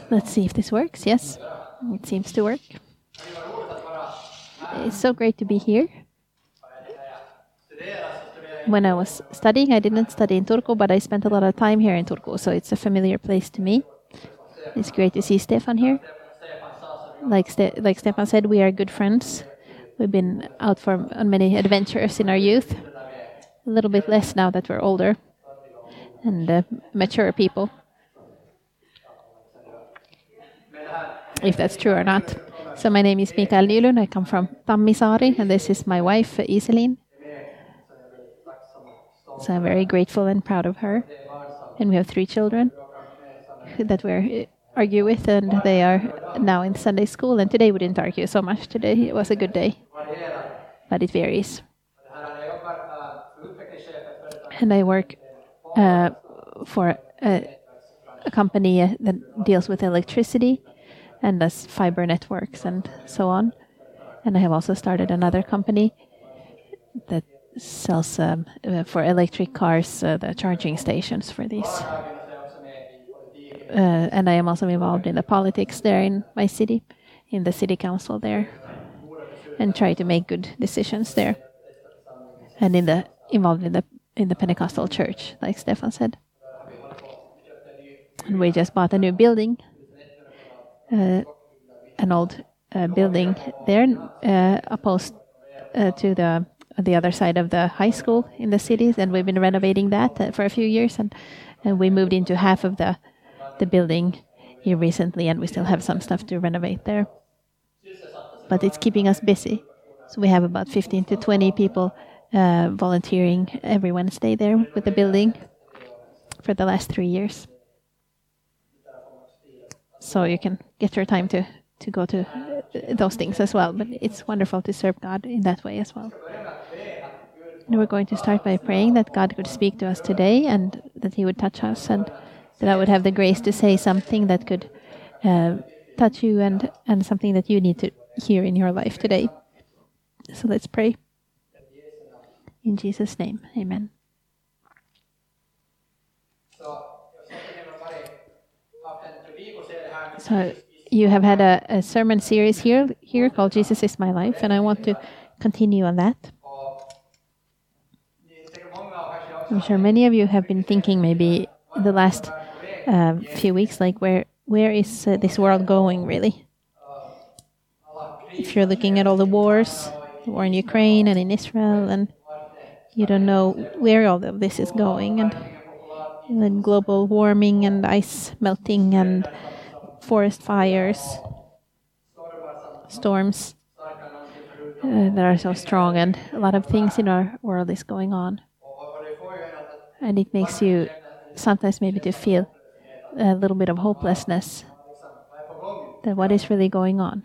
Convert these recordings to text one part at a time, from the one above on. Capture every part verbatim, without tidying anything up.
Let's see if this works. Yes, it seems to work. It's so great to be here. When I was studying, I didn't study in Turku, but I spent a lot of time here in Turku, so it's a familiar place to me. It's great to see Stefan here. Like Ste- like Stefan said, we are good friends. We've been out for on many adventures in our youth. A little bit less now that we're older and uh, mature people. If that's true or not. So my name is Mikael Nylund. I come from Tammisaari, and this is my wife, Iselin. So I'm very grateful and proud of her. And we have three children that we argue with, and they are now in Sunday school. And today we didn't argue so much. Today it was a good day, but it varies. And I work uh, for a, a company uh, that deals with electricity and does fiber networks and so on. And I have also started another company that sells um, uh, for electric cars uh, the charging stations for these. Uh, and I am also involved in the politics there in my city, in the city council there, and try to make good decisions there. And in the involved in the in the Pentecostal church, like Stefan said. And we just bought a new building, uh, an old uh, building there, uh, opposed uh, to the the other side of the high school in the cities, and we've been renovating that uh, for a few years, and and we moved into half of the the building here recently, and we still have some stuff to renovate there. But it's keeping us busy. So we have about fifteen to twenty people uh, volunteering every Wednesday there with the building for the last three years. So you can get your time to, to go to those things as well. But it's wonderful to serve God in that way as well. And we're going to start by praying that God could speak to us today and that He would touch us, and that I would have the grace to say something that could uh, touch you and, and something that you need to hear in your life today. So let's pray. In Jesus' name, amen. So you have had a, a sermon series here, here called Jesus is My Life, and I want to continue on that. I'm sure many of you have been thinking maybe in the last uh, few weeks, like where where is uh, this world going really? If you're looking at all the wars, the war in Ukraine and in Israel, and you don't know where all of this is going, and, and global warming and ice melting and forest fires, storms uh, that are so strong, and a lot of things in our world is going on. And it makes you sometimes maybe to feel a little bit of hopelessness that what is really going on.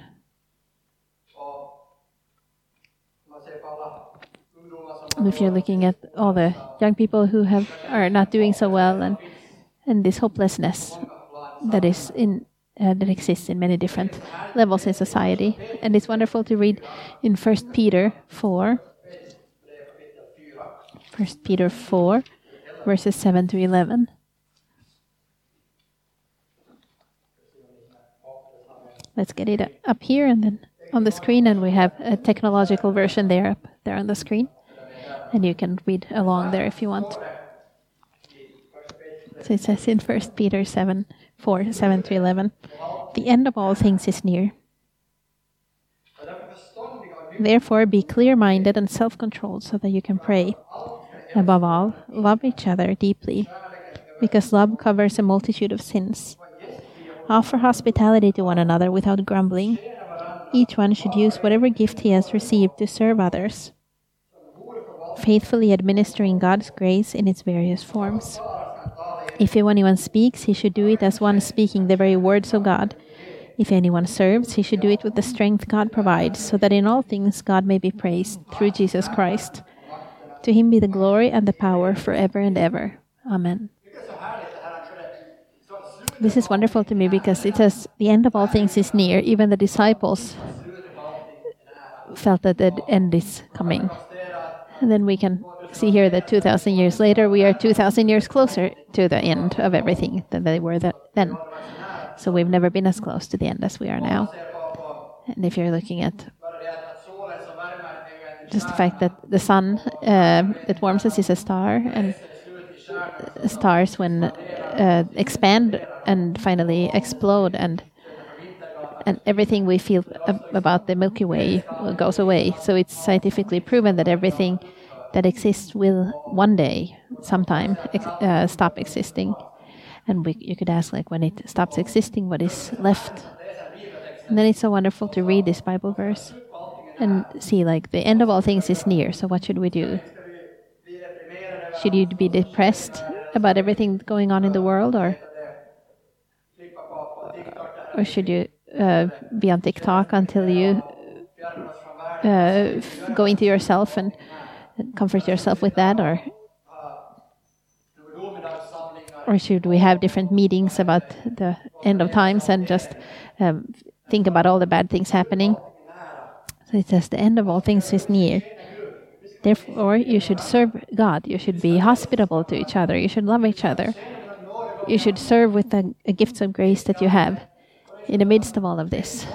If you're looking at all the young people who have are not doing so well, and and this hopelessness that is in uh, that exists in many different levels in society, and it's wonderful to read in First Peter four, First Peter four, verses seven to eleven. Let's get it up here and then on the screen, and we have a technological version there up there on the screen. And you can read along there if you want. So it says in First Peter seven, four, seven to eleven, the end of all things is near. Therefore, be clear-minded and self-controlled so that you can pray. Above all, love each other deeply, because love covers a multitude of sins. Offer hospitality to one another without grumbling. Each one should use whatever gift he has received to serve others, faithfully administering God's grace in its various forms. If anyone speaks, he should do it as one speaking the very words of God. If anyone serves, he should do it with the strength God provides, so that in all things God may be praised through Jesus Christ. To Him be the glory and the power forever and ever. Amen. This is wonderful to me because it says the end of all things is near. Even the disciples felt that the end is coming. And then we can see here that two thousand years later, we are two thousand years closer to the end of everything than they were that then. So we've never been as close to the end as we are now. And if you're looking at just the fact that the sun uh, that warms us is a star, and stars when uh, expand and finally explode, and and everything we feel ab- about the Milky Way goes away. So it's scientifically proven that everything that exists will one day, sometime, ex- uh, stop existing. And we, you could ask, like, when it stops existing, what is left? And then it's so wonderful to read this Bible verse and see, like, the end of all things is near. So what should we do? Should you be depressed about everything going on in the world, or or should you uh, be on TikTok until you uh, f- go into yourself and comfort yourself with that, or or should we have different meetings about the end of times and just um, think about all the bad things happening? So it says the end of all things is near. Therefore, you should serve God. You should be hospitable to each other. You should love each other. You should serve with the, the gifts of grace that you have in the midst of all of this.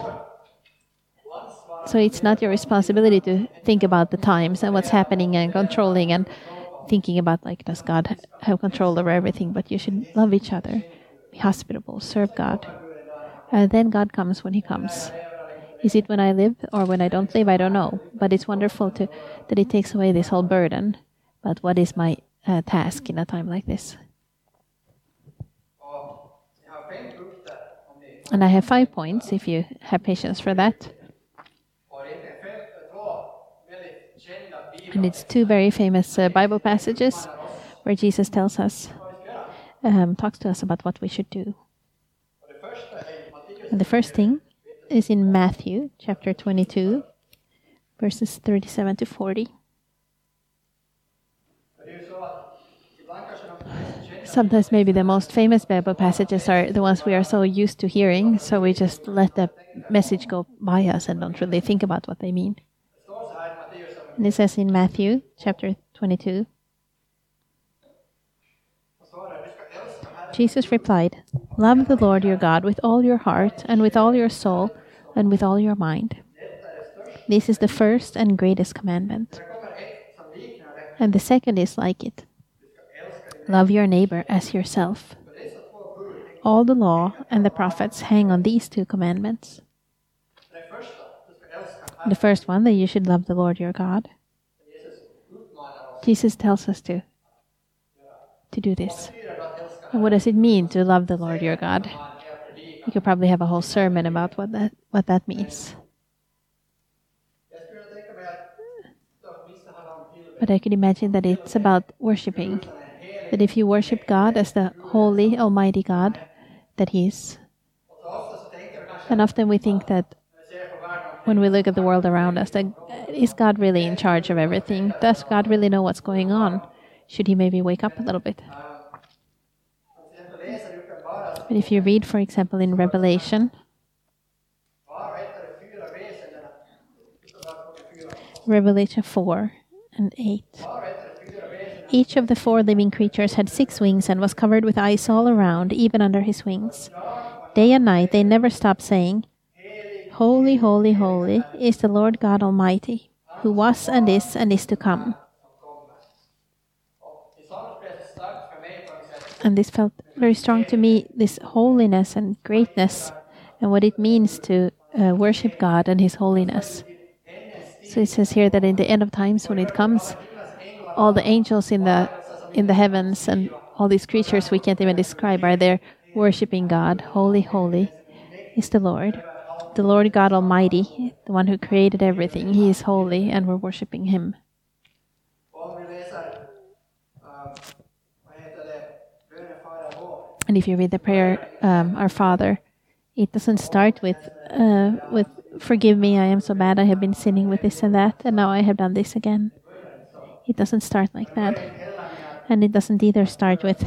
So it's not your responsibility to think about the times and what's happening and controlling and thinking about, like, does God have control over everything? But you should love each other, be hospitable, serve God. And then God comes when He comes. Is it when I live or when I don't live? I don't know. But it's wonderful to that it takes away this whole burden. But what is my uh, task in a time like this? And I have five points, if you have patience for that. And it's two very famous uh, Bible passages where Jesus tells us, um, talks to us about what we should do. And the first thing is in Matthew chapter twenty-two, verses thirty-seven to forty. Sometimes maybe the most famous Bible passages are the ones we are so used to hearing, so we just let the message go by us and don't really think about what they mean. And it says in Matthew chapter twenty-two, Jesus replied, "Love the Lord your God with all your heart and with all your soul and with all your mind. This is the first and greatest commandment. And the second is like it. Love your neighbor as yourself. All the law and the prophets hang on these two commandments. The first one, that you should love the Lord your God. Jesus tells us to, to do this. And what does it mean to love the Lord your God? You could probably have a whole sermon about what that what that means. But I could imagine that it's about worshiping. That if you worship God as the holy, almighty God that He is. And often we think that when we look at the world around us, that is God really in charge of everything? Does God really know what's going on? Should He maybe wake up a little bit? But if you read, for example, in Revelation, Revelation four and eight. Each of the four living creatures had six wings and was covered with eyes all around, even under his wings. Day and night they never stopped saying, "Holy, holy, holy is the Lord God Almighty, who was and is and is to come." And this felt very strong to me, this holiness and greatness, and what it means to uh, worship God and His holiness. So it says here that in the end of times, when it comes, all the angels in the in the heavens and all these creatures we can't even describe are there worshiping God. Holy, holy is the Lord. The Lord God Almighty, the one who created everything. He is holy and we're worshiping Him. And if you read the prayer, um, Our Father, it doesn't start with uh, with "Forgive me, I am so bad, I have been sinning with this and that, and now I have done this again." It doesn't start like that. And it doesn't either start with,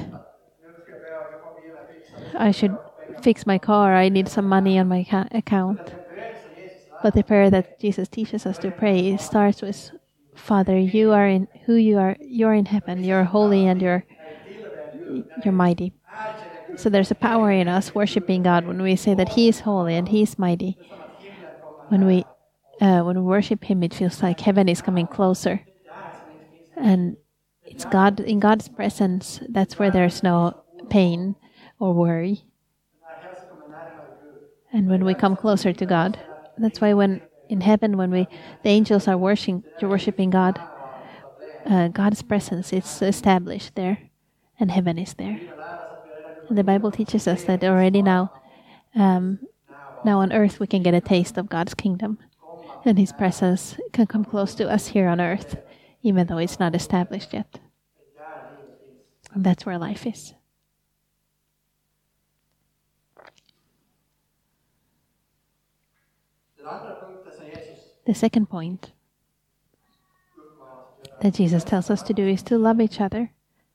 "I should fix my car, I need some money on my ca- account." But the prayer that Jesus teaches us to pray starts with, "Father, you are in who you are. You are in heaven. You are holy and you're you're mighty. So there's a power in us worshiping God when we say that He is holy and He is mighty. When we uh, when we worship Him, it feels like heaven is coming closer. And it's God, in God's presence, that's where there's no pain or worry. And when we come closer to God, that's why when in heaven, when we the angels are worshiping, worshiping God, uh, God's presence is established there, and heaven is there. And the Bible teaches us that already now, um, now on earth, we can get a taste of God's kingdom, and His presence can come close to us here on earth, even though it's not established yet. And that's where life is. The second point that Jesus tells us to do is to love each other.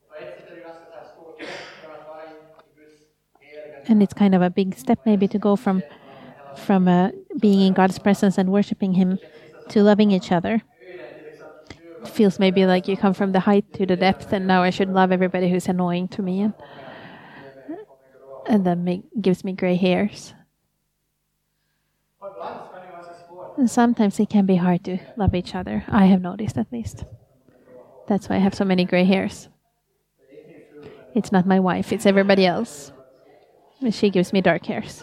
And it's kind of a big step maybe to go from from uh, being in God's presence and worshiping Him to loving each other. It feels maybe like you come from the height to the depth, and now I should love everybody who's annoying to me. And, and that make, gives me gray hairs. And sometimes it can be hard to love each other. I have noticed, at least. That's why I have so many gray hairs. It's not my wife, it's everybody else. She gives me dark hairs.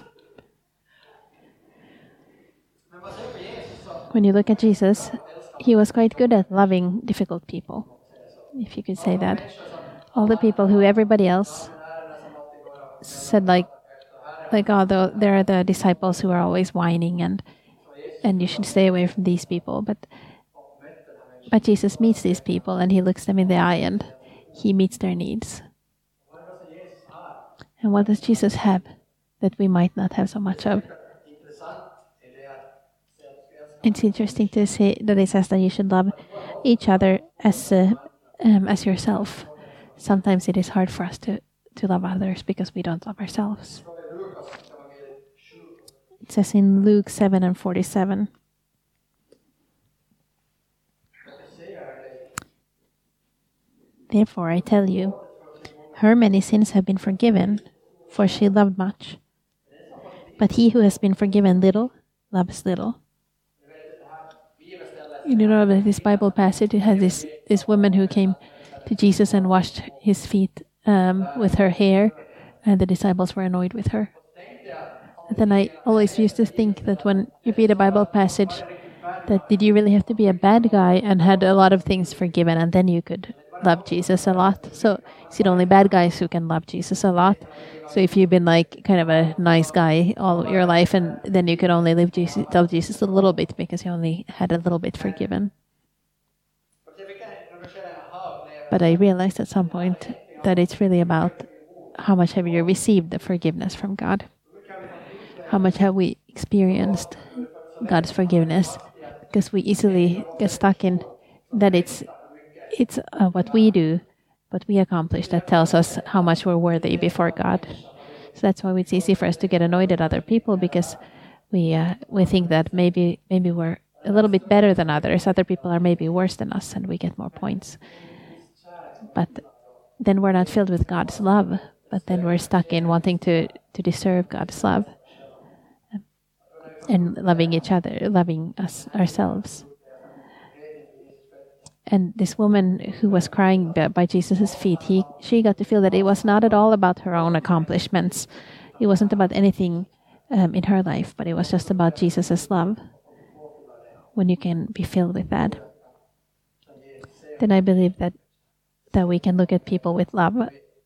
When you look at Jesus, He was quite good at loving difficult people, if you could say that. All the people who everybody else said like, like oh, there are the disciples who are always whining and and you should stay away from these people. But but Jesus meets these people and He looks them in the eye and He meets their needs. And what does Jesus have that we might not have so much of? It's interesting to say that it says that you should love each other as uh, um, as yourself. Sometimes it is hard for us to, to love others because we don't love ourselves. It says in Luke seven and forty-seven. Therefore I tell you, her many sins have been forgiven, for she loved much. But he who has been forgiven little, loves little. You know that this Bible passage, it has this, this woman who came to Jesus and washed His feet um, with her hair, and the disciples were annoyed with her. And then I always used to think that when you read a Bible passage, that did you really have to be a bad guy and had a lot of things forgiven, and then you could love Jesus a lot? So is it only bad guys who can love Jesus a lot? So if you've been like kind of a nice guy all your life, and then you could only live Jesus, love Jesus a little bit because you only had a little bit forgiven. But I realized at some point that it's really about how much have you received the forgiveness from God. How much have we experienced God's forgiveness? Because we easily get stuck in that it's it's uh, what we do, what we accomplish that tells us how much we're worthy before God. So that's why it's easy for us to get annoyed at other people, because we uh, we think that maybe maybe we're a little bit better than others. Other people are maybe worse than us, and we get more points. But then we're not filled with God's love. But then we're stuck in wanting to to deserve God's love. And loving each other, loving us ourselves. And this woman who was crying by Jesus' feet, he, she got to feel that it was not at all about her own accomplishments. It wasn't about anything um, in her life, but it was just about Jesus' love. When you can be filled with that, then I believe that that we can look at people with love,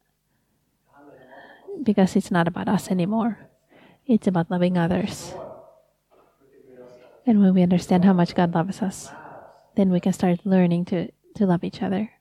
because it's not about us anymore. It's about loving others. And when we understand how much God loves us, then we can start learning to, to love each other.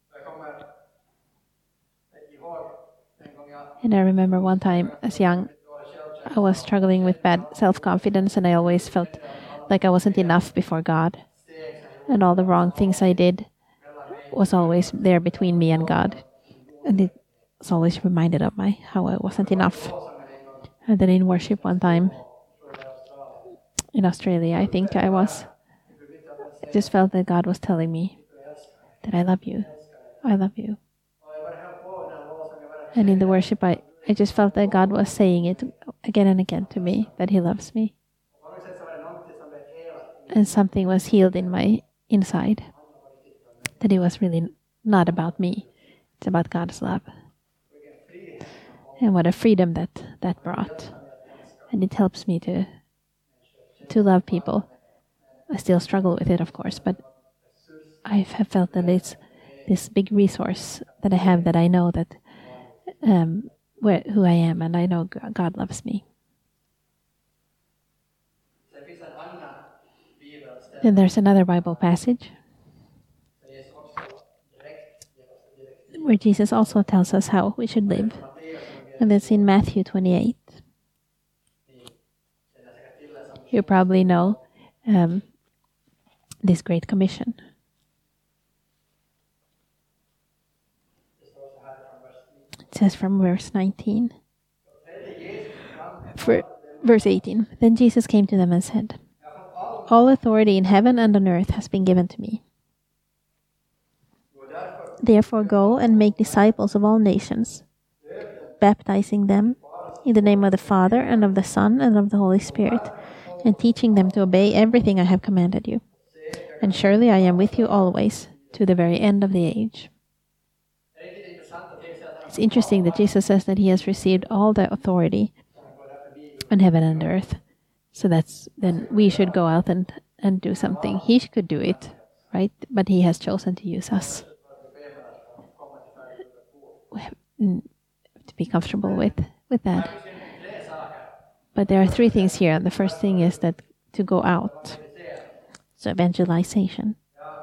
And I remember one time as young, I was struggling with bad self-confidence, and I always felt like I wasn't enough before God. And all the wrong things I did was always there between me and God. And it was always reminded of my how I wasn't enough. And then in worship one time, in Australia, I think I was. I just felt that God was telling me that I love you. I love you. And in the worship, I, I just felt that God was saying it again and again to me, that He loves me. And something was healed in my inside. That it was really not about me. It's about God's love. And what a freedom that that brought. And it helps me to to love people. I still struggle with it, of course, but I have felt that it's this big resource that I have, that I know that um, where, who I am, and I know God loves me. Then there's another Bible passage where Jesus also tells us how we should live. And that's in Matthew twenty-eight. You probably know um, this Great Commission. It says from verse nineteen. For verse eighteen. Then Jesus came to them and said, all authority in heaven and on earth has been given to me. Therefore go and make disciples of all nations, baptizing them in the name of the Father and of the Son and of the Holy Spirit, and teaching them to obey everything I have commanded you. And surely I am with you always, to the very end of the age. It's interesting that Jesus says that He has received all the authority on heaven and earth. So that's then we should go out and, and do something. He could do it, right? But He has chosen to use us. We have to be comfortable with, with that. But there are three things here. The first thing is that to go out. So evangelization.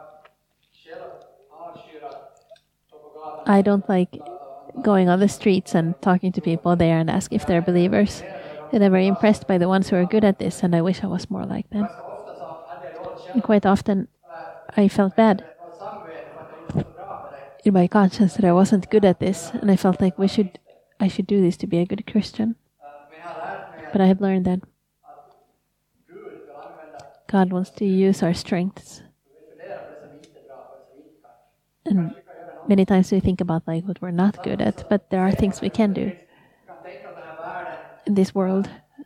I don't like going on the streets and talking to people there and ask if they're believers. And I'm very impressed by the ones who are good at this, and I wish I was more like them. And quite often I felt bad in my conscience that I wasn't good at this, and I felt like we should I should do this to be a good Christian. But I have learned that God wants to use our strengths. And many times we think about like what we're not good at, but there are things we can do. In this world,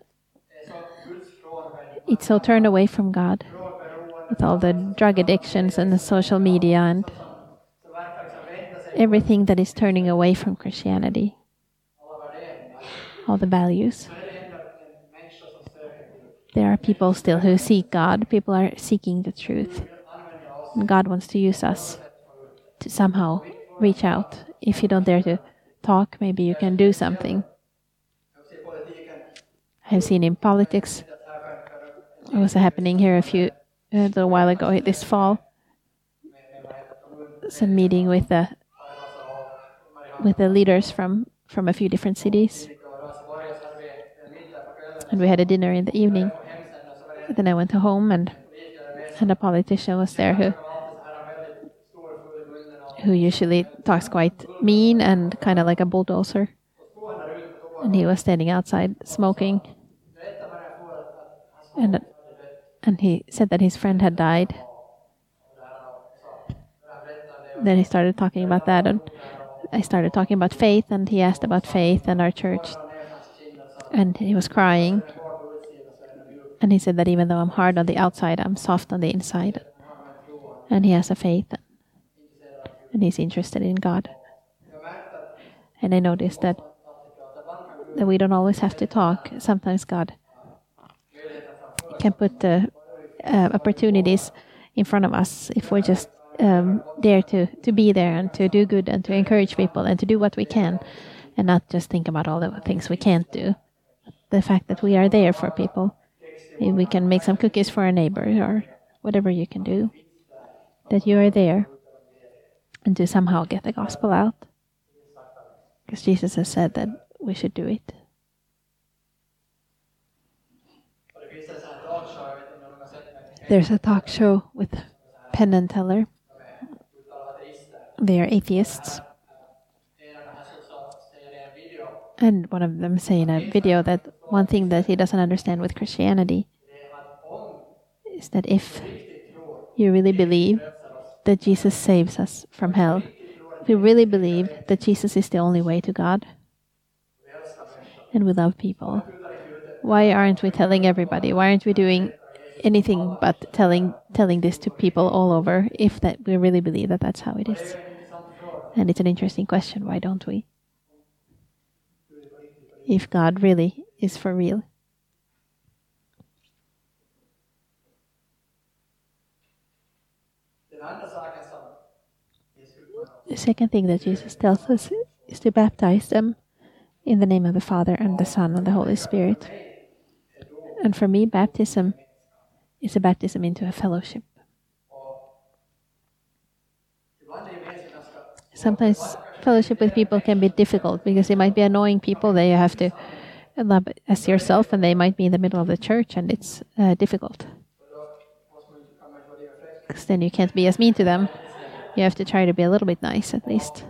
it's so turned away from God with all the drug addictions and the social media and everything that is turning away from Christianity, all the values. There are people still who seek God. People are seeking the truth. And God wants to use us to somehow reach out. If you don't dare to talk, maybe you can do something. I've seen in politics, it was happening here a few a little while ago this fall. Some meeting with the with the leaders from, from a few different cities, and we had a dinner in the evening. Then I went home, and and a politician was there who who usually talks quite mean and kind of like a bulldozer. And he was standing outside smoking. And and he said that his friend had died. Then he started talking about that, and I started talking about faith, and he asked about faith and our church. And he was crying. And he said that even though I'm hard on the outside, I'm soft on the inside. And he has a faith. And he's interested in God. And I noticed that that we don't always have to talk. Sometimes God can put uh, uh, opportunities in front of us if we just um, dare to, to be there and to do good and to encourage people and to do what we can and not just think about all the things we can't do. The fact that we are there for people. If we can make some cookies for a neighbor or whatever you can do. That you are there and to somehow get the gospel out. Because Jesus has said that we should do it. There's a talk show with Penn and Teller. They are atheists. And one of them say in a video that one thing that he doesn't understand with Christianity is that if you really believe that Jesus saves us from hell, if you really believe that Jesus is the only way to God, and we love people. Why aren't we telling everybody? Why aren't we doing anything but telling telling this to people all over if that we really believe that that's how it is? And it's an interesting question. Why don't we? If God really is for real. The second thing that Jesus tells us is to baptize them in the name of the Father and the Son and the Holy Spirit. And for me, baptism is a baptism into a fellowship. Sometimes fellowship with people can be difficult because they might be annoying people that you have to love as yourself, and they might be in the middle of the church, and it's uh, difficult. Because then you can't be as mean to them. You have to try to be a little bit nice at least.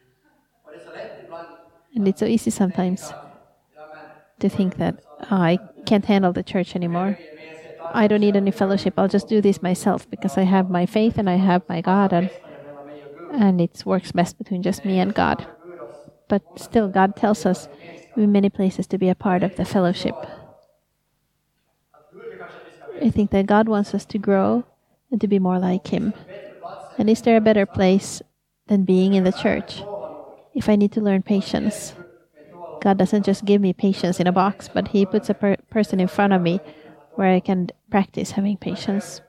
And it's so easy sometimes to think that oh, I can't handle the church anymore. I don't need any fellowship. I'll just do this myself because I have my faith and I have my God, and and it works best between just me and God. But still, God tells us in many places to be a part of the fellowship. I think that God wants us to grow and to be more like Him. And is there a better place than being in the church? If I need to learn patience, God doesn't just give me patience in a box, but He puts a per- person in front of me where I can practice having patience.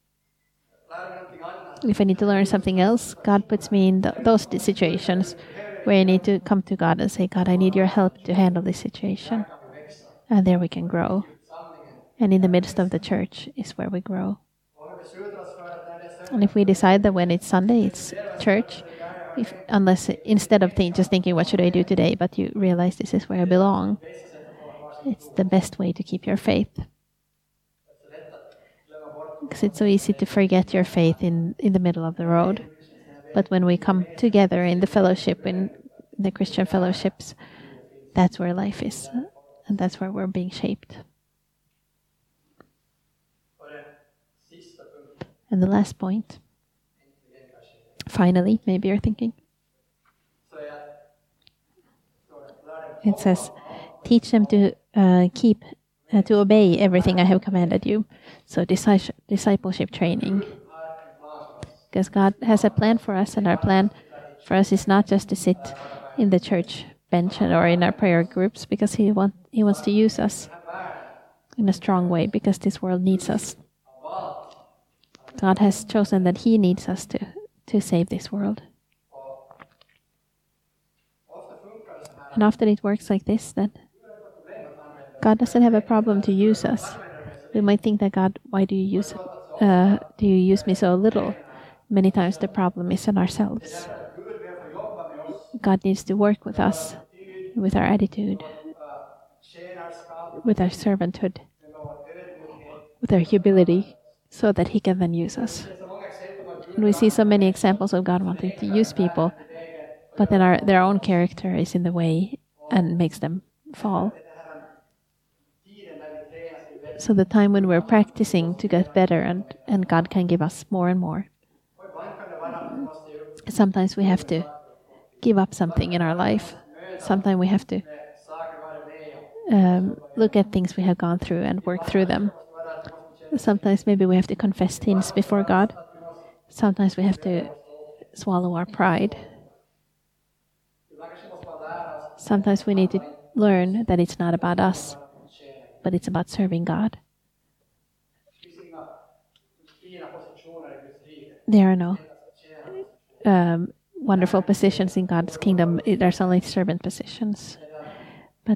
If I need to learn something else, God puts me in th- those situations where I need to come to God and say, God, I need your help to handle this situation. And there we can grow. And in the midst of the church is where we grow. And if we decide that when it's Sunday, it's church, if, unless instead of think, just thinking, what should I do today, but you realize this is where I belong, it's the best way to keep your faith. Because it's so easy to forget your faith in, in the middle of the road. But when we come together in the fellowship, in the Christian fellowships, that's where life is. And that's where we're being shaped. And the last point, finally, maybe you're thinking. It says, teach them to uh, keep, uh, to obey everything I have commanded you. So discipleship training. Because God has a plan for us, and our plan for us is not just to sit in the church bench or in our prayer groups, because He, want, he wants to use us in a strong way, because this world needs us. God has chosen that He needs us to, to save this world. And often it works like this, that God doesn't have a problem to use us. We might think that, God, why do you use uh, do you use me so little? Many times the problem is in ourselves. God needs to work with us, with our attitude, with our servanthood, with our humility, so that He can then use us. And we see so many examples of God wanting to use people, but then our, their own character is in the way and makes them fall. So the time when we're practicing to get better, and, and God can give us more and more. Sometimes we have to give up something in our life. Sometimes we have to um, look at things we have gone through and work through them. Sometimes maybe we have to confess sins before God. Sometimes we have to swallow our pride. Sometimes we need to learn that it's not about us, but it's about serving God. There are no um, wonderful positions in God's kingdom. There's only servant positions. But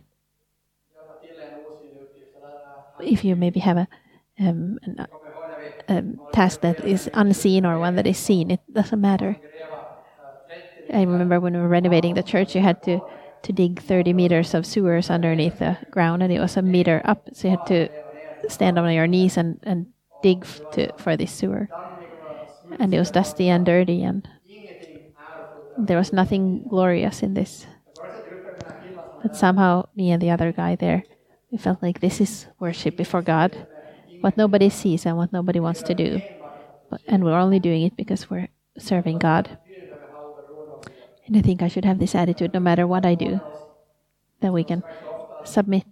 if you maybe have a um, an, a task that is unseen or one that is seen, it doesn't matter. I remember when we were renovating the church, you had to, to dig thirty meters of sewers underneath the ground, and it was a meter up, so you had to stand on your knees and, and dig to, for this sewer. And it was dusty and dirty, and there was nothing glorious in this. But somehow, me and the other guy there, we felt like this is worship before God, what nobody sees and what nobody wants to do. But, and we're only doing it because we're serving God. And I think I should have this attitude no matter what I do, that we can submit.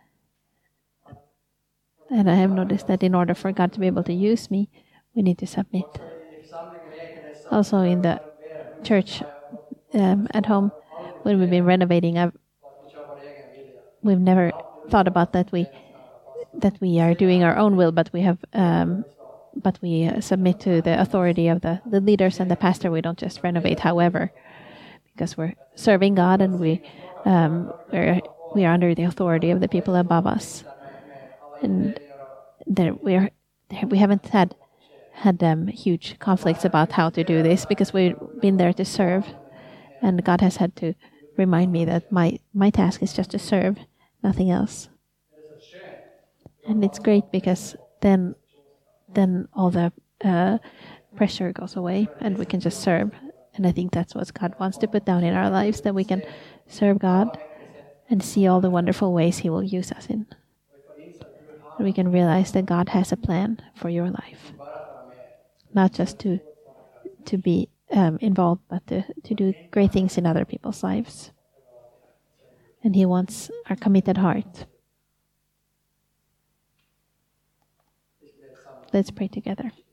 And I have noticed that in order for God to be able to use me, we need to submit. Also in the church um, at home, when we've been renovating, I've, we've never thought about that we that we are doing our own will, but we have um, but we uh, submit to the authority of the, the leaders and the pastor. We don't just renovate, however, because we're serving God and we um, we're we are under the authority of the people above us. And there we are. We haven't had had um, huge conflicts about how to do this because we've been there to serve, and God has had to remind me that my my task is just to serve, nothing else. And it's great because then then all the uh, pressure goes away, and we can just serve. And I think that's what God wants to put down in our lives, that we can serve God and see all the wonderful ways He will use us in. We can realize that God has a plan for your life, not just to to be um, involved, but to, to do great things in other people's lives. And He wants our committed heart. Let's pray together.